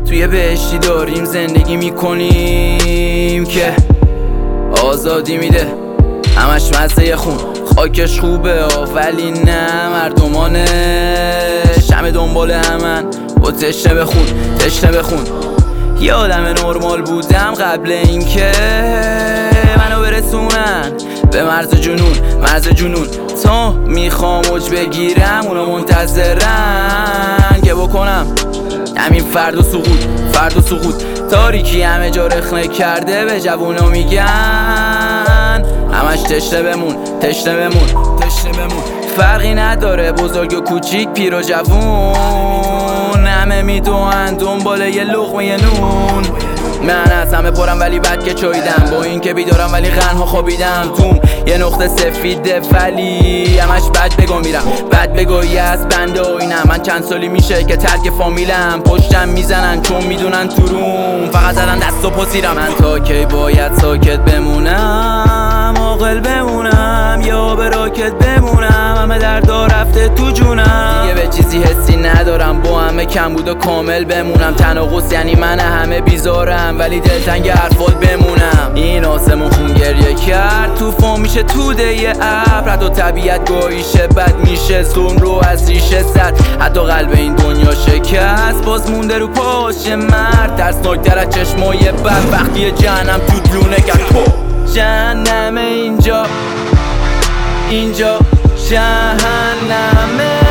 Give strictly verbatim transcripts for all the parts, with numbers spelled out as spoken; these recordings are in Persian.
توی بهشتی داریم زندگی میکنیم که آزادی میده، همش مزه خون، خاکش خوبه ولی نه مردمانش همه دنبال همن و تشنه بخون تشنه بخون. یه آدم نرمال بودم قبل اینکه منو برسونن به مرز جنون مرز جنون تا میخوام اوج بگیرم اونا منتظرن که بکنم همین فرد و سقوط فرد و سقوط. تاریکی همه جا رخنه کرده به جوونا میگن همش تشنه بمون تشنه بمون تشنه بمون. فرقی نداره بزرگ و کوچیک پیر و جوون، همه میدوئن دنبال یه لقمه نون. من از همه پرم ولی بد که چاییدم، با این که بیدارم ولی غنها خوابیدم. توم یه نقطه سفیده ولی همش بد بگو میرم بد بگویی از بنده و اینم. من چند سالی میشه که ترک فامیلم، پشتم میزنن چون میدونن تو روم فقط زدن دست و پسیرم. من تا کی باید ساکت بمونم، عاقل بمونم یا به راکت بمونم؟ همه دردا رفته تو جونم، دیگه به چیزی حسی ندارم، با همه کم بود و کامل بمونم. تناقض یعنی من همه بیزارم ولی دلتنگ حرفات بمونم. این آسمون خون گریه کرد، توفان میشه توده یه ابر، حتی طبیعت گاهیشه بد میشه ظلم رو از ریشه زد. حتی قلب این دنیا شکست باز مونده رو پاش مرد، ترسناکتر از چشمای بد وقتی جهنم تو دلونه کرد. جهنم اینجا اینجا جهنمه،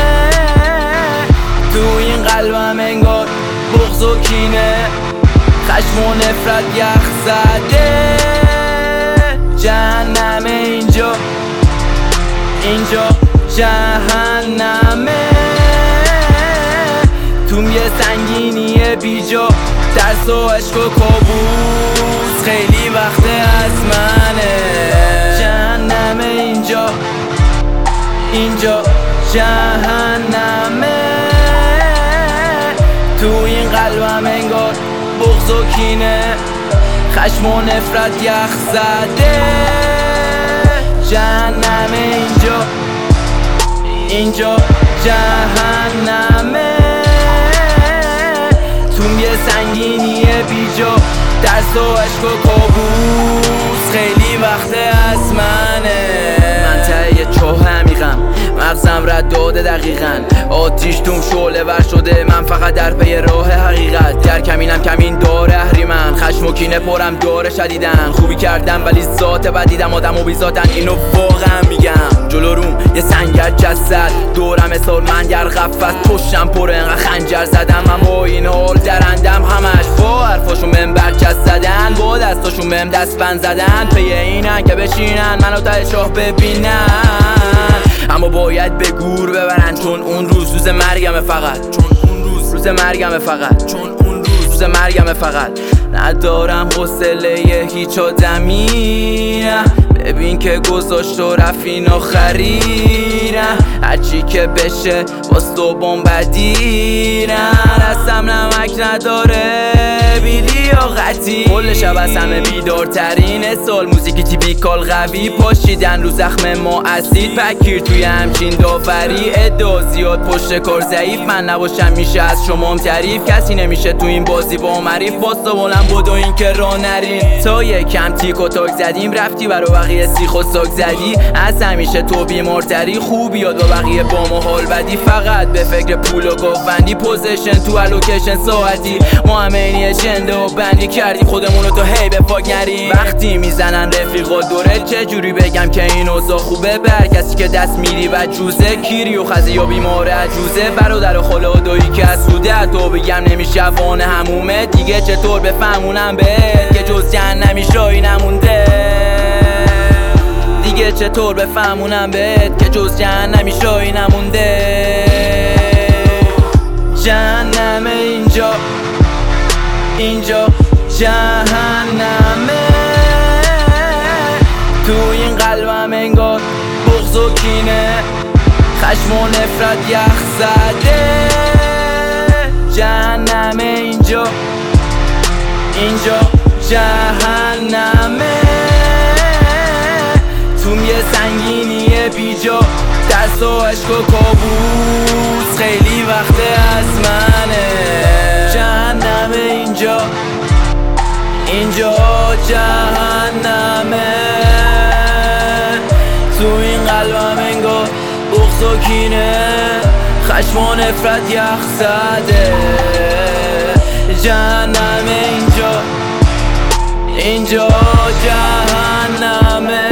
تو این قلبم انگار بغض و کینه، خشم و نفرت یخ زده. جهنم اینجا اینجا جهنمه، توم یه سنگینیه بیجا، ترس و عشق و کابوس خیلی وقت از منه. جهنم اینجا اینجا جهنمه، تو این قلبم انگار بغض و کینه، خشم و نفرت یخ زده. جهنم اینجا اینجا جهنمه، توم یه سنگینیه بیجا، ترس و عشق و کابوس خیلی وقت از منه. من ته یه چاه عمیقم، مغزم رد داده دقیقاً، آتیش توم شعله ور شده، من فقط در پی راه حقیقت. در کمینم کمین داره اهریمن، خشم و کینه پرم داره شدیدن. خوبی کردم ولی ذات بد دیدم، آدم و بی ذاتن اینو واقعا میگم. جلو روم یه سنگر جسد، دورم سال من گر غفت، پشتم پر انقدر خنجر زدم. من با این حال درندم همش با حرفاشون بهم برچست زدن، با دستاشون بهم دست بند زدن، پی اینن که بشینن منو ته شاه ببینن. اما باید به گور ببرن چون اون روز روز مرگمه فقط، چون اون روز روز مرگمه فقط، چون اون روز روز مرگمه فقط. ندارم حوصله هیچ آدمی، ببین که گذاشت و رفت این آخری. هرچی که بشه باز تو بمبدی، رسم نمک نداره بیلیاقتی. کل شب از همه بیدارترین سال، موزیکی تیپیکال قوی پاشیدن رو زخم ما اسید، پکیر توی همچین داوری. ادعا زیاد پشت کار ضعیف، من نباشم میشه از شمام تعریف. کسی نمیشه تو این بازی با مریف، واسه بلند بود و این که راه نرین. تا یکم تیک و تاک زدیم رفتی برا بقیه سیخ و ساک زدی. از همیشه تو بیمارتری، خوب یاد و بقیه با ما حال بدی. فقط به فکر پول و گاوبندی، پوزیشن تو الوکیشن ساعتی. ما همه اینیه جنده و بندی کردیم خودمونو تو هی به پاک نریم. وقتی میزنن رفیقا دوره چه جوری بگم که این اوضاع خوبه؟ بر کسی که دست میری و جوزه، کیری و خزی یا بیمار عجوزه، برادر و خاله و دایی که از سوده. تو بگم نمیشه وان همومه، دیگه چطور بفهمونم بهت که جز جهنمی شایی نمونده؟ دیگه چطور بفهمونم بهت که جز جهنمی شایی نمونده؟ جهنم اینجا اینجا جهنمه، تو این قلبم انگار بغض و کینه، خشم و نفرت یخ زده. جهنم اینجا اینجا جهنمه، توم یه سنگینیه بیجا، ترس و عشق و کابوس خیلی وقت از منه. جهنم کینه خشم و نفرت یخ زده جهنم اینجا اینجا جهنمه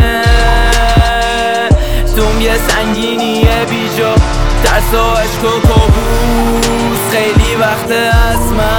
توم یه سنگینیه بیجا ترس و عشق و کابوس خیلی وقت از من